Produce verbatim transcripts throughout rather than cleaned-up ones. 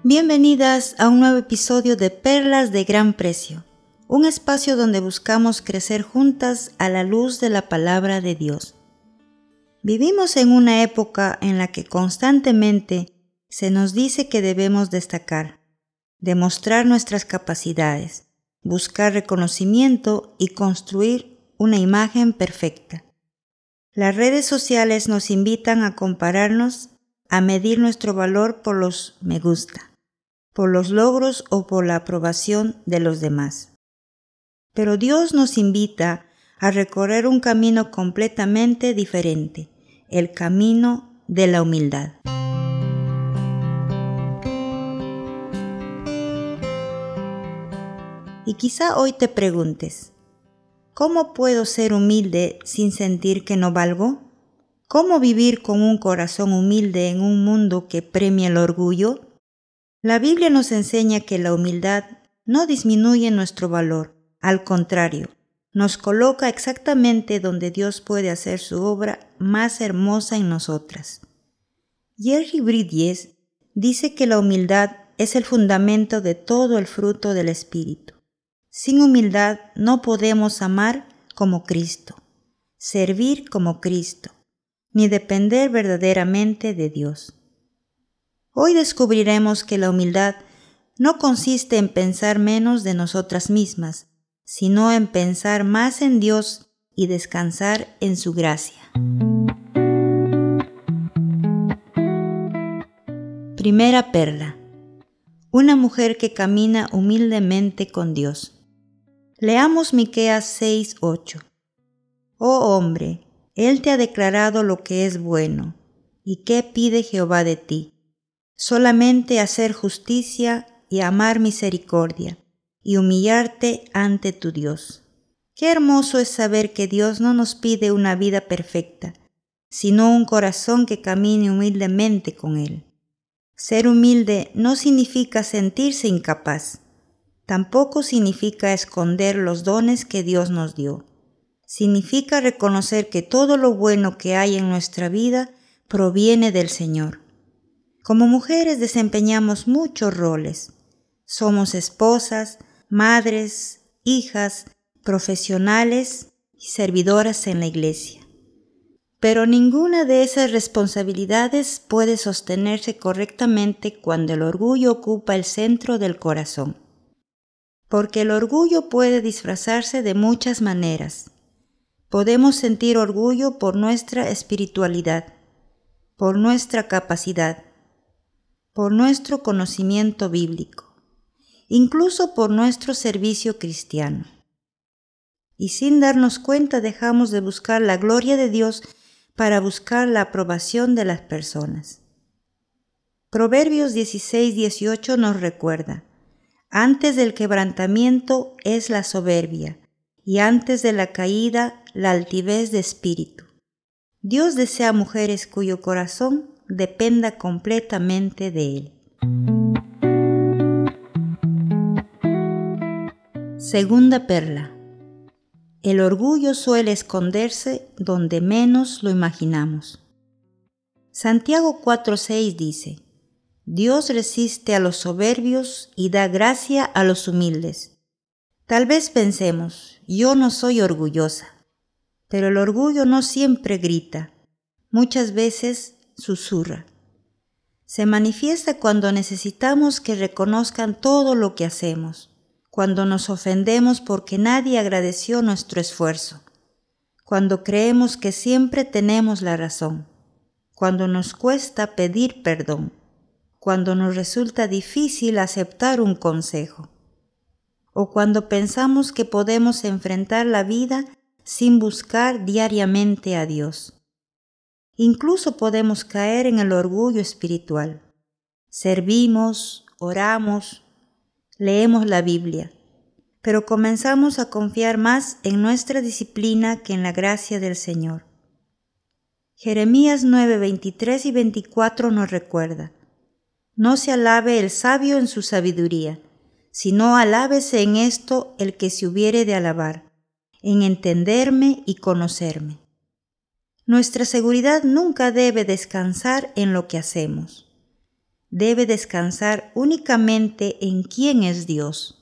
Bienvenidas a un nuevo episodio de Perlas de Gran Precio, un espacio donde buscamos crecer juntas a la luz de la palabra de Dios. Vivimos en una época en la que constantemente se nos dice que debemos destacar, demostrar nuestras capacidades, buscar reconocimiento y construir una imagen perfecta. Las redes sociales nos invitan a compararnos, a medir nuestro valor por los me gusta, por los logros o por la aprobación de los demás. Pero Dios nos invita a recorrer un camino completamente diferente, el camino de la humildad. Y quizá hoy te preguntes, ¿cómo puedo ser humilde sin sentir que no valgo? ¿Cómo vivir con un corazón humilde en un mundo que premia el orgullo? La Biblia nos enseña que la humildad no disminuye nuestro valor, al contrario, nos coloca exactamente donde Dios puede hacer su obra más hermosa en nosotras. Jerry Bridges dice que la humildad es el fundamento de todo el fruto del Espíritu. Sin humildad no podemos amar como Cristo, servir como Cristo, ni depender verdaderamente de Dios. Hoy descubriremos que la humildad no consiste en pensar menos de nosotras mismas, sino en pensar más en Dios y descansar en su gracia. Primera perla. Una mujer que camina humildemente con Dios. Leamos Miqueas seis ocho. Oh hombre, Él te ha declarado lo que es bueno. ¿Y qué pide Jehová de ti? Solamente hacer justicia y amar misericordia, y humillarte ante tu Dios. Qué hermoso es saber que Dios no nos pide una vida perfecta, sino un corazón que camine humildemente con Él. Ser humilde no significa sentirse incapaz, tampoco significa esconder los dones que Dios nos dio. Significa reconocer que todo lo bueno que hay en nuestra vida proviene del Señor. Como mujeres desempeñamos muchos roles. Somos esposas, madres, hijas, profesionales y servidoras en la iglesia. Pero ninguna de esas responsabilidades puede sostenerse correctamente cuando el orgullo ocupa el centro del corazón. Porque el orgullo puede disfrazarse de muchas maneras. Podemos sentir orgullo por nuestra espiritualidad, por nuestra capacidad, por nuestro conocimiento bíblico, incluso por nuestro servicio cristiano. Y sin darnos cuenta dejamos de buscar la gloria de Dios para buscar la aprobación de las personas. Proverbios dieciséis dieciocho nos recuerda, antes del quebrantamiento es la soberbia, y antes de la caída la altivez de espíritu. Dios desea mujeres cuyo corazón dependa completamente de Él. Segunda perla. El orgullo suele esconderse donde menos lo imaginamos. Santiago cuatro seis dice, Dios resiste a los soberbios y da gracia a los humildes. Tal vez pensemos, yo no soy orgullosa, pero el orgullo no siempre grita, muchas veces susurra. Se manifiesta cuando necesitamos que reconozcan todo lo que hacemos, cuando nos ofendemos porque nadie agradeció nuestro esfuerzo, cuando creemos que siempre tenemos la razón, cuando nos cuesta pedir perdón, cuando nos resulta difícil aceptar un consejo, o cuando pensamos que podemos enfrentar la vida sin buscar diariamente a Dios. Incluso podemos caer en el orgullo espiritual. Servimos, oramos, leemos la Biblia, pero comenzamos a confiar más en nuestra disciplina que en la gracia del Señor. Jeremías nueve veintitrés y veinticuatro nos recuerda, no se alabe el sabio en su sabiduría, sino alábese en esto el que se hubiere de alabar, en entenderme y conocerme. Nuestra seguridad nunca debe descansar en lo que hacemos. debe descansar únicamente en quién es Dios.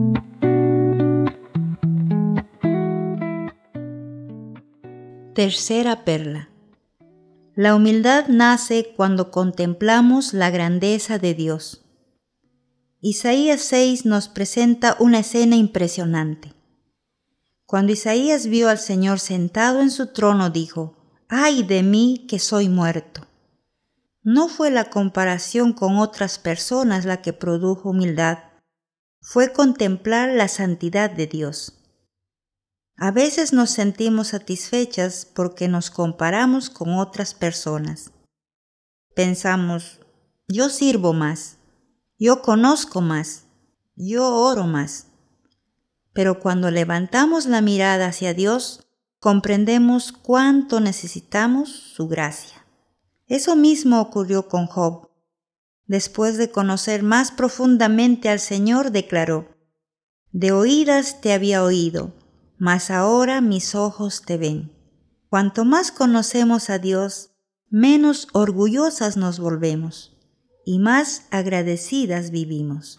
Tercera perla. La humildad nace cuando contemplamos la grandeza de Dios. Isaías seis nos presenta una escena impresionante. Cuando Isaías vio al Señor sentado en su trono, dijo: ¡Ay de mí que soy muerto! No fue la comparación con otras personas la que produjo humildad, fue contemplar la santidad de Dios. A veces nos sentimos satisfechas porque nos comparamos con otras personas. Pensamos: yo sirvo más, yo conozco más, yo oro más. Pero cuando levantamos la mirada hacia Dios, comprendemos cuánto necesitamos su gracia. Eso mismo ocurrió con Job. Después de conocer más profundamente al Señor, declaró: de oídas te había oído, mas ahora mis ojos te ven. Cuanto más conocemos a Dios, menos orgullosas nos volvemos y más agradecidas vivimos.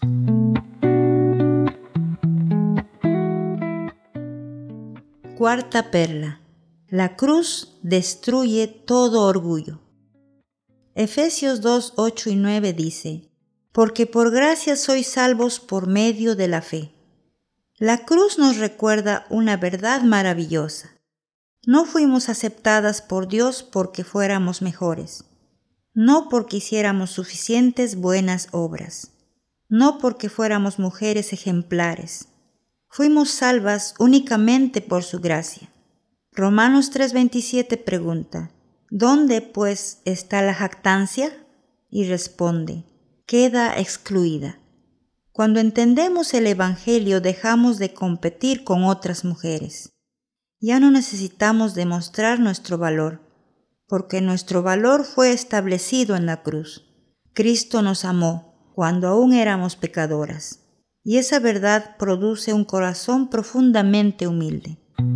Cuarta perla. La cruz destruye todo orgullo. Efesios dos, ocho y nueve dice: porque por gracia sois salvos por medio de la fe. La cruz nos recuerda una verdad maravillosa. No fuimos aceptadas por Dios porque fuéramos mejores, no porque hiciéramos suficientes buenas obras, no porque fuéramos mujeres ejemplares. Fuimos salvas únicamente por su gracia. Romanos tres veintisiete pregunta: ¿dónde, pues, está la jactancia? Y responde: queda excluida. Cuando entendemos el Evangelio, dejamos de competir con otras mujeres. Ya no necesitamos demostrar nuestro valor, porque nuestro valor fue establecido en la cruz. Cristo nos amó cuando aún éramos pecadoras, y esa verdad produce un corazón profundamente humilde.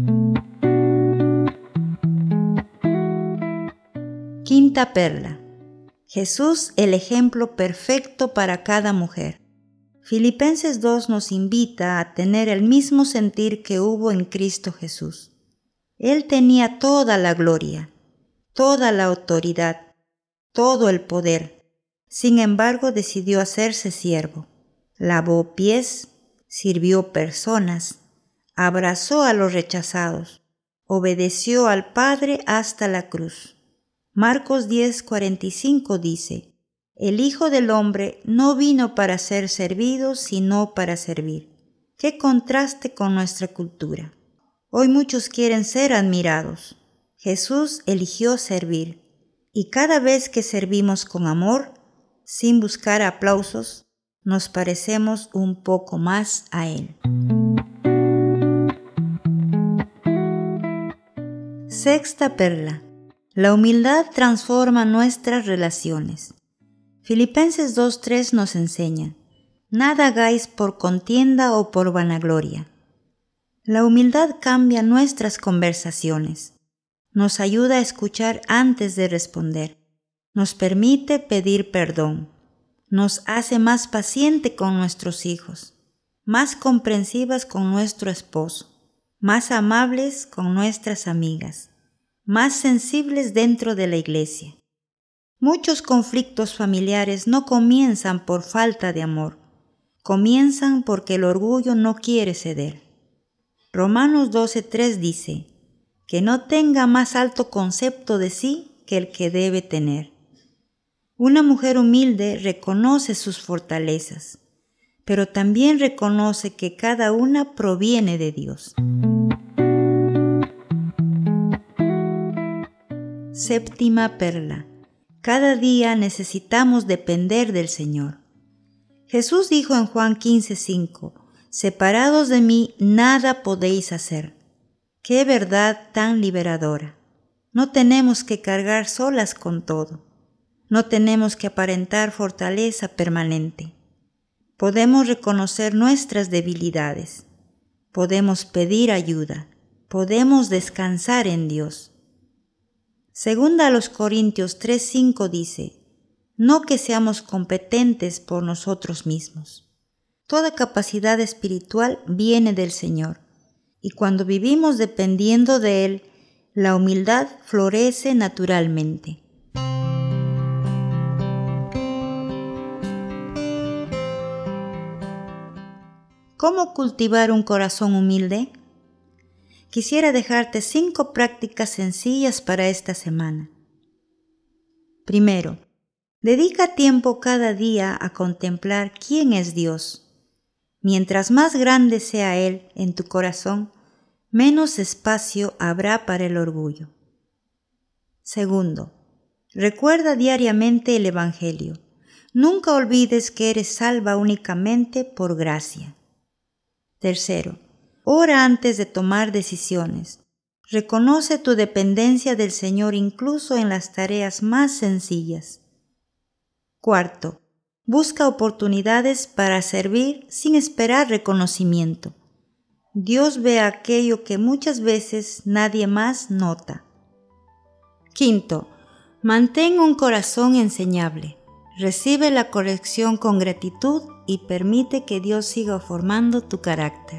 Quinta perla. Jesús, el ejemplo perfecto para cada mujer. Filipenses dos nos invita a tener el mismo sentir que hubo en Cristo Jesús. Él tenía toda la gloria, toda la autoridad, todo el poder. Sin embargo, decidió hacerse siervo. Lavó pies, sirvió personas, abrazó a los rechazados, obedeció al Padre hasta la cruz. Marcos diez, cuarenta y cinco dice: el Hijo del Hombre no vino para ser servido, sino para servir. ¡Qué contraste con nuestra cultura! Hoy muchos quieren ser admirados. Jesús eligió servir, y cada vez que servimos con amor, sin buscar aplausos, nos parecemos un poco más a Él. Sexta perla. La humildad transforma nuestras relaciones. Filipenses dos tres nos enseña: nada hagáis por contienda o por vanagloria. La humildad cambia nuestras conversaciones, nos ayuda a escuchar antes de responder, nos permite pedir perdón, nos hace más paciente con nuestros hijos, más comprensivas con nuestro esposo, más amables con nuestras amigas, más sensibles dentro de la iglesia. Muchos conflictos familiares no comienzan por falta de amor, comienzan porque el orgullo no quiere ceder. Romanos doce tres dice: que no tenga más alto concepto de sí que el que debe tener. Una mujer humilde reconoce sus fortalezas, pero también reconoce que cada una proviene de Dios. Séptima perla. Cada día necesitamos depender del Señor. Jesús dijo en Juan quince cinco: separados de mí nada podéis hacer. ¡Qué verdad tan liberadora! No tenemos que cargar solas con todo. No tenemos que aparentar fortaleza permanente. Podemos reconocer nuestras debilidades. Podemos pedir ayuda. Podemos descansar en Dios. Segunda a los Corintios tres cinco dice: no que seamos competentes por nosotros mismos. Toda capacidad espiritual viene del Señor, y cuando vivimos dependiendo de Él, la humildad florece naturalmente. ¿Cómo cultivar un corazón humilde? Quisiera dejarte cinco prácticas sencillas para esta semana. Primero, dedica tiempo cada día a contemplar quién es Dios. Mientras más grande sea Él en tu corazón, menos espacio habrá para el orgullo. Segundo, recuerda diariamente el Evangelio. Nunca olvides que eres salva únicamente por gracia. Tercero, ora antes de tomar decisiones. Reconoce tu dependencia del Señor incluso en las tareas más sencillas. Cuarto, busca oportunidades para servir sin esperar reconocimiento. Dios ve aquello que muchas veces nadie más nota. Quinto, mantén un corazón enseñable. Recibe la corrección con gratitud y permite que Dios siga formando tu carácter.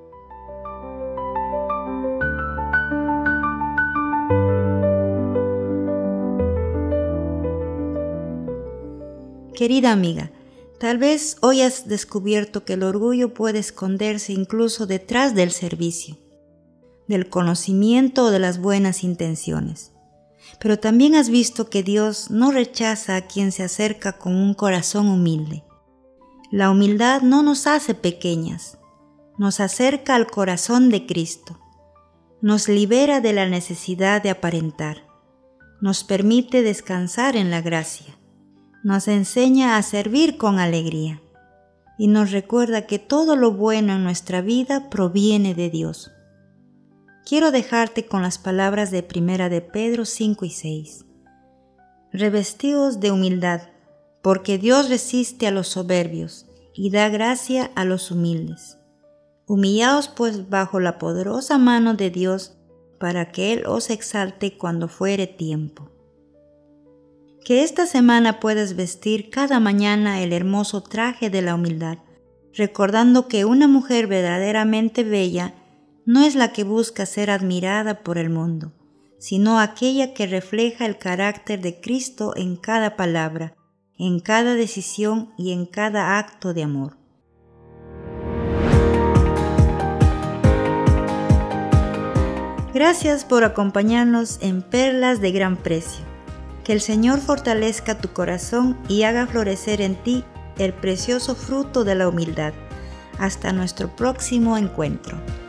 Querida amiga, tal vez hoy has descubierto que el orgullo puede esconderse incluso detrás del servicio, del conocimiento o de las buenas intenciones. Pero también has visto que Dios no rechaza a quien se acerca con un corazón humilde. La humildad no nos hace pequeñas, nos acerca al corazón de Cristo, nos libera de la necesidad de aparentar, nos permite descansar en la gracia, nos enseña a servir con alegría y nos recuerda que todo lo bueno en nuestra vida proviene de Dios. Quiero dejarte con las palabras de Primera de Pedro cinco y seis. Revestidos de humildad, porque Dios resiste a los soberbios y da gracia a los humildes. Humillaos pues bajo la poderosa mano de Dios, para que Él os exalte cuando fuere tiempo. Que esta semana puedas vestir cada mañana el hermoso traje de la humildad, recordando que una mujer verdaderamente bella no es la que busca ser admirada por el mundo, sino aquella que refleja el carácter de Cristo en cada palabra, en cada decisión y en cada acto de amor. Gracias por acompañarnos en Perlas de Gran Precio. Que el Señor fortalezca tu corazón y haga florecer en ti el precioso fruto de la humildad. Hasta nuestro próximo encuentro.